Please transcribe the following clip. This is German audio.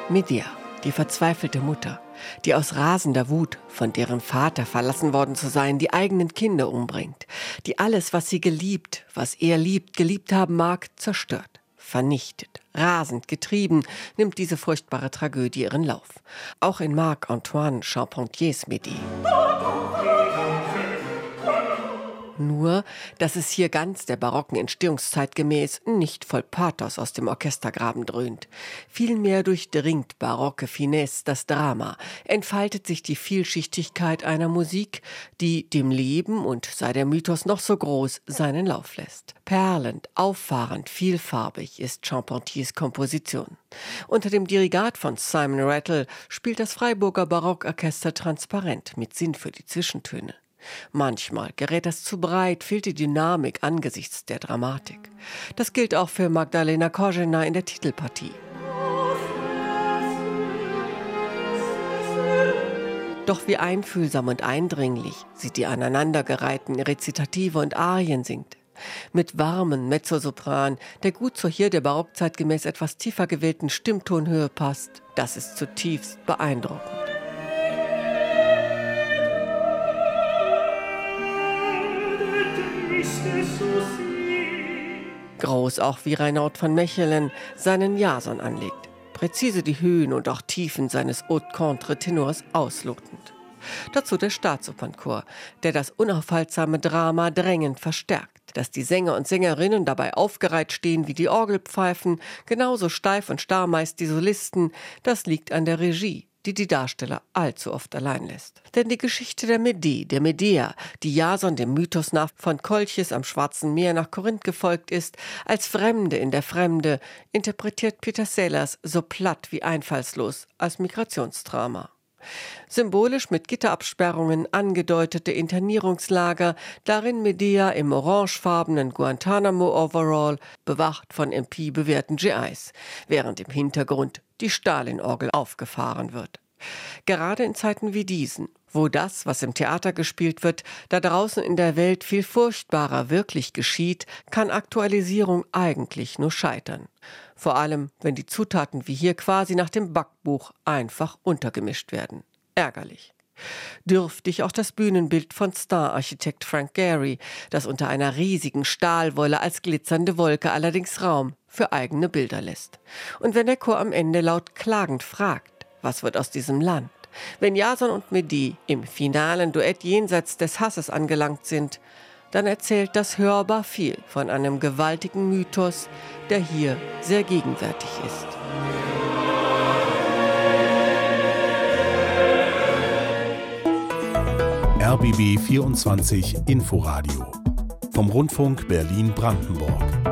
Medea, die verzweifelte Mutter, die aus rasender Wut, von deren Vater verlassen worden zu sein, die eigenen Kinder umbringt, die alles, was sie geliebt, was er liebt, geliebt haben mag, zerstört, vernichtet, rasend getrieben, nimmt diese furchtbare Tragödie ihren Lauf. Auch in Marc-Antoine Charpentiers Médée. Nur, dass es hier ganz der barocken Entstehungszeit gemäß nicht voll Pathos aus dem Orchestergraben dröhnt. Vielmehr durchdringt barocke Finesse das Drama, entfaltet sich die Vielschichtigkeit einer Musik, die dem Leben, und sei der Mythos noch so groß, seinen Lauf lässt. Perlend, auffahrend, vielfarbig ist Charpentiers Komposition. Unter dem Dirigat von Simon Rattle spielt das Freiburger Barockorchester transparent mit Sinn für die Zwischentöne. Manchmal gerät das zu breit, fehlt die Dynamik angesichts der Dramatik. Das gilt auch für Magdalena Korzena in der Titelpartie. Doch wie einfühlsam und eindringlich sie die aneinandergereihten Rezitative und Arien singt. Mit warmen Mezzosopran, der gut zur hier der Barockzeit gemäß etwas tiefer gewählten Stimmtonhöhe passt, das ist zutiefst beeindruckend. Groß auch wie Reinaud von Mechelen seinen Jason anlegt, präzise die Höhen und auch Tiefen seines Haute-Contre-Tenors auslotend. Dazu der Staatsopernchor, der das unaufhaltsame Drama drängend verstärkt, dass die Sänger und Sängerinnen dabei aufgereiht stehen wie die Orgelpfeifen, genauso steif und starr meist die Solisten, das liegt an der Regie, die Darsteller allzu oft allein lässt. Denn die Geschichte der Médée, der Medea, die Jason dem Mythos nach von Kolchis am Schwarzen Meer nach Korinth gefolgt ist, als Fremde in der Fremde, interpretiert Peter Sellers so platt wie einfallslos als Migrationsdrama. Symbolisch mit Gitterabsperrungen angedeutete Internierungslager, darin Medea im orangefarbenen Guantanamo-Overall, bewacht von MP-bewährten GIs, während im Hintergrund die Stalin-Orgel aufgefahren wird. Gerade in Zeiten wie diesen, wo das, was im Theater gespielt wird, da draußen in der Welt viel furchtbarer wirklich geschieht, kann Aktualisierung eigentlich nur scheitern. Vor allem, wenn die Zutaten wie hier quasi nach dem Backbuch einfach untergemischt werden. Ärgerlich. Dürftig auch das Bühnenbild von Star-Architekt Frank Gehry, das unter einer riesigen Stahlwolle als glitzernde Wolke allerdings Raum für eigene Bilder lässt. Und wenn der Chor am Ende laut klagend fragt, was wird aus diesem Land? Wenn Jason und Médée im finalen Duett jenseits des Hasses angelangt sind, dann erzählt das hörbar viel von einem gewaltigen Mythos, der hier sehr gegenwärtig ist. RBB 24 Inforadio vom Rundfunk Berlin-Brandenburg.